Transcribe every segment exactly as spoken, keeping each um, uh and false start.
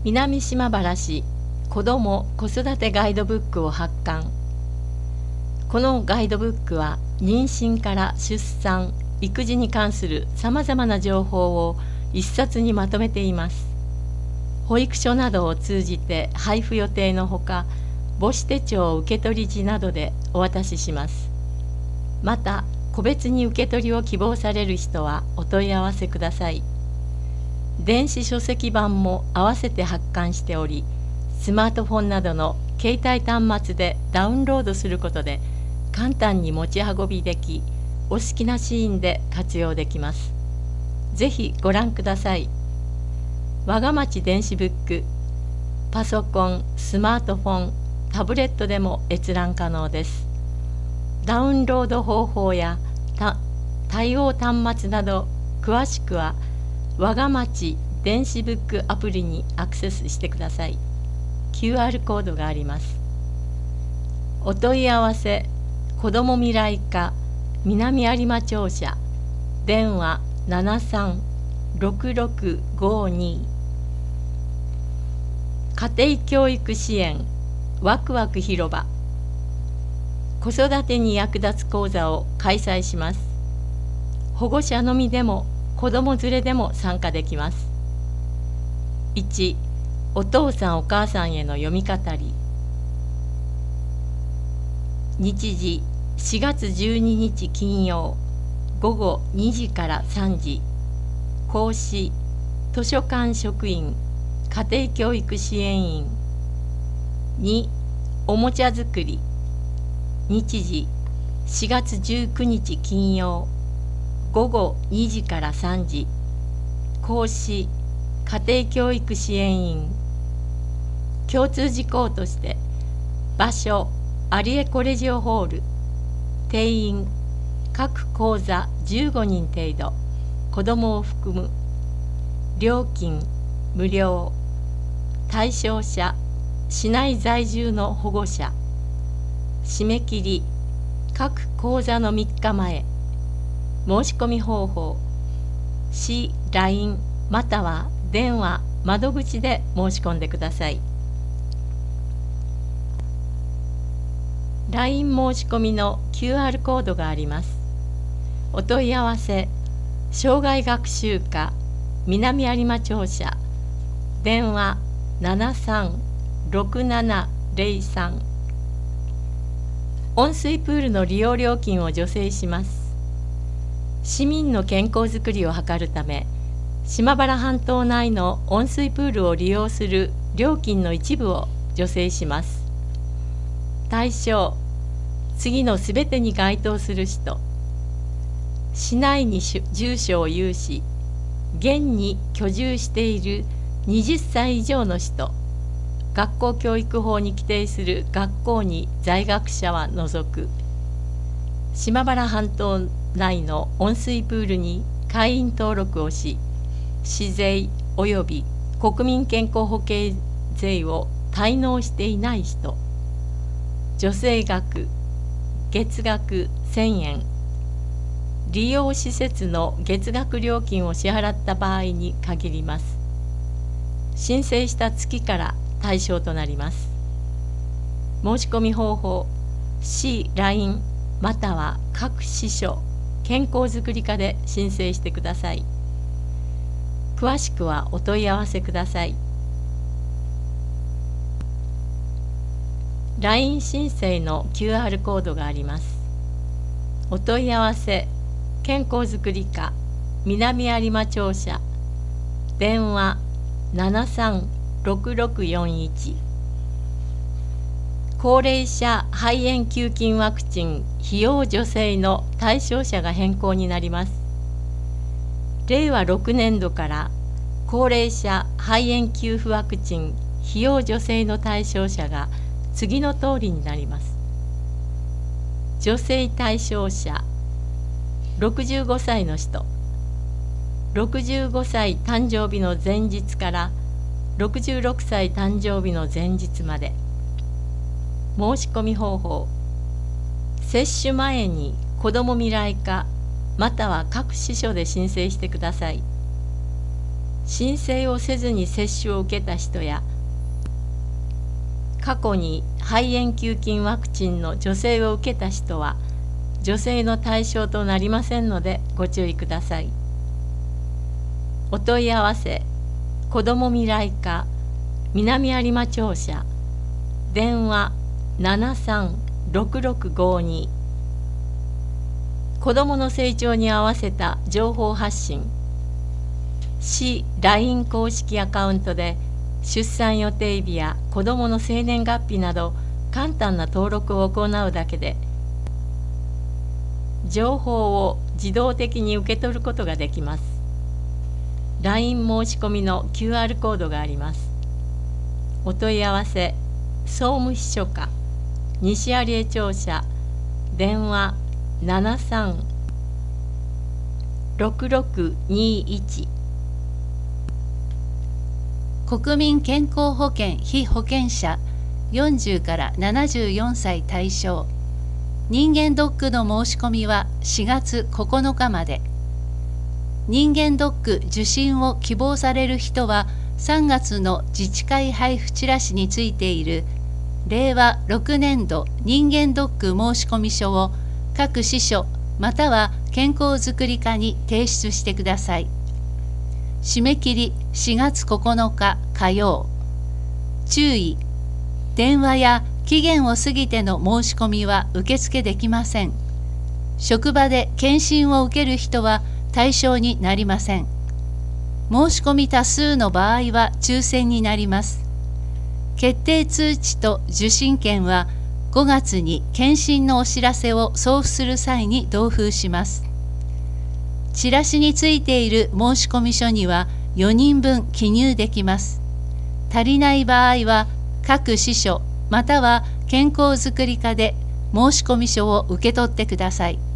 南島原市子ども・子育てガイドブックを発刊。このガイドブックは妊娠から出産・育児に関するさまざまな情報を一冊にまとめています。保育所などを通じて配布予定のほか、母子手帳受取時などでお渡しします。また、個別に受け取りを希望される人はお問い合わせください。電子書籍版も合わせて発刊しており、スマートフォンなどの携帯端末でダウンロードすることで簡単に持ち運びでき、お好きなシーンで活用できます。ぜひご覧ください。わがまち電子ブック、パソコン、スマートフォン、タブレットでも閲覧可能です。ダウンロード方法や対応端末など詳しくはわがまち電子ブックアプリにアクセスしてください。キューアール コードがあります。お問い合わせ、子ども未来課南有馬庁舎、電話ななさんろくろくごに。家庭教育支援ワクワク広場、子育てに役立つ講座を開催します。保護者のみでも子ども連れでも参加できます。いち、お父さんお母さんへの読み語り。日時しがつじゅうににち金曜ごごにじからさんじ。講師、図書館職員、家庭教育支援員。に、おもちゃ作り。日時しがつじゅうくにち金曜ごごにじからさんじ。講師、家庭教育支援員。共通事項として、場所、有江コレジオホール。定員、各講座じゅうごにん程度、子どもを含む。料金、無料。対象者、市内在住の保護者。締め切り、各講座のみっかまえ。申し込み方法、市、ライン または電話、窓口で申し込んでください。ライン 申し込みの キューアール コードがあります。お問い合わせ、障害学習課南有馬庁舎、電話ななさんろくななぜろさん。温水プールの利用料金を助成します。市民の健康づくりを図るため、島原半島内の温水プールを利用する料金の一部を助成します。対象、次のすべてに該当する人。市内に住所を有し、現に居住しているはたち以上の人、学校教育法に規定する学校に在学者は除く。島原半島内の温水プールに会員登録をし、市税及び国民健康保険税を滞納していない人。助成額、月額せんえん。利用施設の月額料金を支払った場合に限ります。申請した月から対象となります。申し込み方法、市、ライン または各支所、健康づくり課で申請してください。詳しくはお問い合わせください。ライン 申請の キューアール コードがあります。お問い合わせ、健康づくり課南有馬庁舎、電話ななさんろくろくよんいち。高齢者肺炎球菌ワクチン費用助成の対象者が変更になります。れいわろくねんどから高齢者肺炎給付ワクチン費用助成の対象者が次の通りになります。助成対象者、ろくじゅうごさいの人、ろくじゅうごさい誕生日の前日からろくじゅうろくさい誕生日の前日まで。申し込み方法、接種前に子ども未来課または各支所で申請してください。 申請をせずに接種を受けた人や、過去に肺炎球菌ワクチンの助成を受けた人は助成の対象となりませんのでご注意ください。お問い合わせ子ども未来課南有馬庁舎、電話 ななさんろくろくごに。子どもの成長に合わせた情報発信、市 ライン 公式アカウントで出産予定日や子どもの生年月日など簡単な登録を行うだけで情報を自動的に受け取ることができます。 ライン 申し込みの キューアール コードがあります。お問い合わせ総務秘書課西有江庁舎、電話 ななさんろくろくにいち。 国民健康保険被保険者よんじゅうからななじゅうよんさい対象、人間ドックの申し込みはしがつここのかまで。人間ドック受診を希望される人はさんがつの自治会配布チラシについているれいわろくねんど人間ドック申込書を各支所または健康づくり課に提出してください。締め切りしがつここのか火曜。注意、電話や期限を過ぎての申し込みは受付できません。職場で検診を受ける人は対象になりません。申し込み多数の場合は抽選になります。決定通知と受診券はごがつに検診のお知らせを送付する際に同封します。チラシについている申込書にはよにんぶん記入できます。足りない場合は各支所または健康づくり課で申込書を受け取ってください。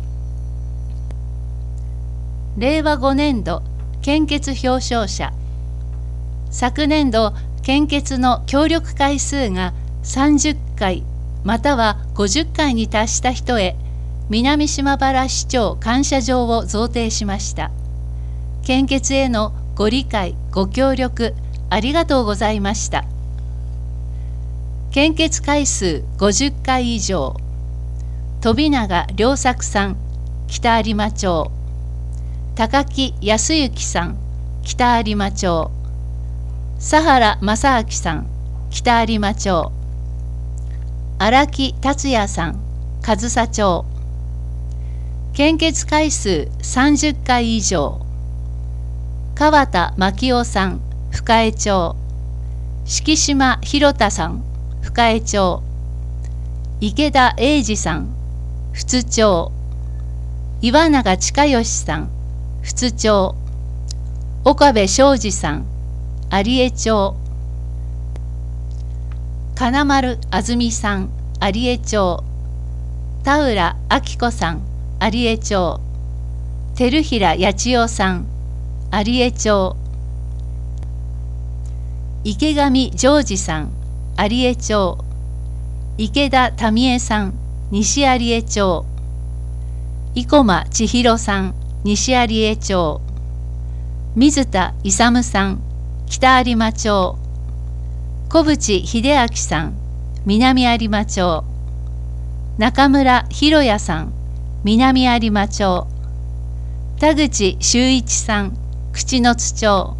れいわごねんど献血表彰者。昨年度献血の協力回数がさんじゅっかいまたはごじゅっかいに達した人へ南島原市長感謝状を贈呈しました。献血へのご理解ご協力ありがとうございました。献血回数ごじゅっかい以上、飛永良作さん北有馬町、高木康之さん北有馬町、佐原正明さん北有馬町、荒木達也さん上総町。献血回数さんじゅっかい以上、川田真夫さん深江町、敷島博太さん深江町、池田英二さん富津町、岩永親義さん富津町、岡部昌司さん有江町、金丸あずみさん有江町、田浦明子さん有江町、照平八千代さん有江町、池上ジョージさん有江町、池田民江さん西有江町、生駒千尋さん西有江町、水田勇さん北有馬町、小淵秀明さん南有馬町、中村博也さん南有馬町、田口修一さん口之津町。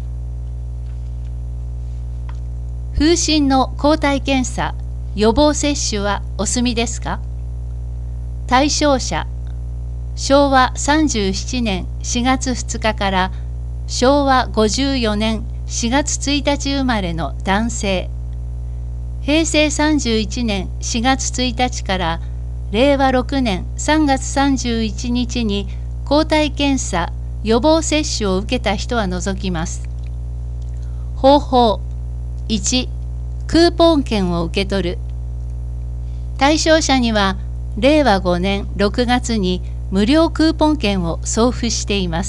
風疹の抗体検査予防接種はお済みですか？対象者、しょうわさんじゅうななねんしがつふつかからしょうわごじゅうよねんしがつついたち生まれの男性、へいせいさんじゅういちねんしがつついたちかられいわろくねんさんがつさんじゅういちにちに抗体検査予防接種を受けた人は除きます。方法いち、クーポン券を受け取る。対象者にはれいわごねんろくがつに無料クーポン券を送付しています。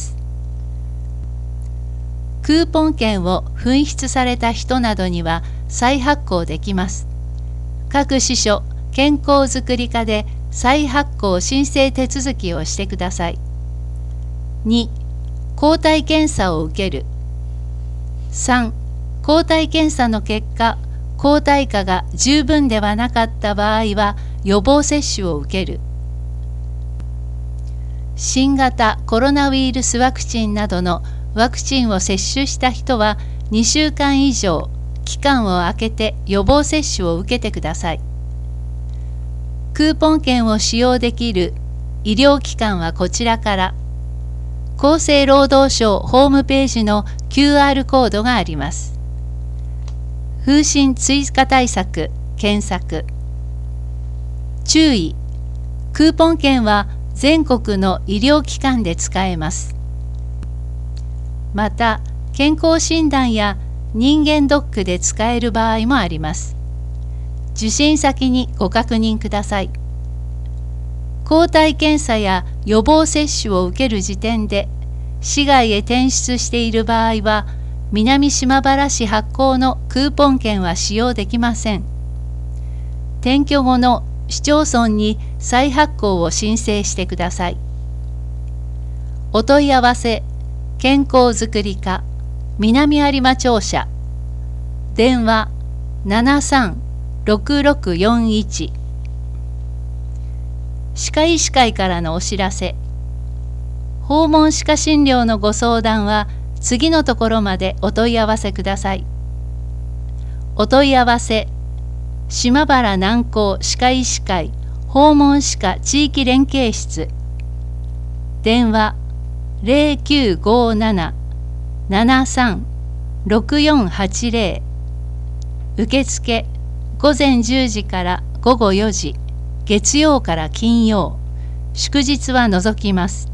クーポン券を紛失された人などには再発行できます。各支所健康づくり課で再発行申請手続きをしてください。に、抗体検査を受ける。 さん、抗体検査の結果、抗体価が十分ではなかった場合は予防接種を受ける。新型コロナウイルスワクチンなどのワクチンを接種した人はにしゅうかん以上期間を空けて予防接種を受けてください。クーポン券を使用できる医療機関はこちらから、厚生労働省ホームページの キューアール コードがあります。風疹追加対策検索。注意、クーポン券は全国の医療機関で使えます。また、健康診断や人間ドックで使える場合もあります。受診先にご確認ください。抗体検査や予防接種を受ける時点で市外へ転出している場合は、南島原市発行のクーポン券は使用できません。転居後の市町村に再発行を申請してください。お問い合わせ、健康づくり課、南有馬庁舎、電話 ななさんろくろくよんいち。歯科医師会からのお知らせ。訪問歯科診療のご相談は次のところまでお問い合わせください。お問い合わせ、島原南高歯科医師会訪問歯科地域連携室、電話 ゼロきゅうごなな ななさん ろくよんはちゼロ。受付午前じゅうじから午後よじ、月曜から金曜、祝日は除きます。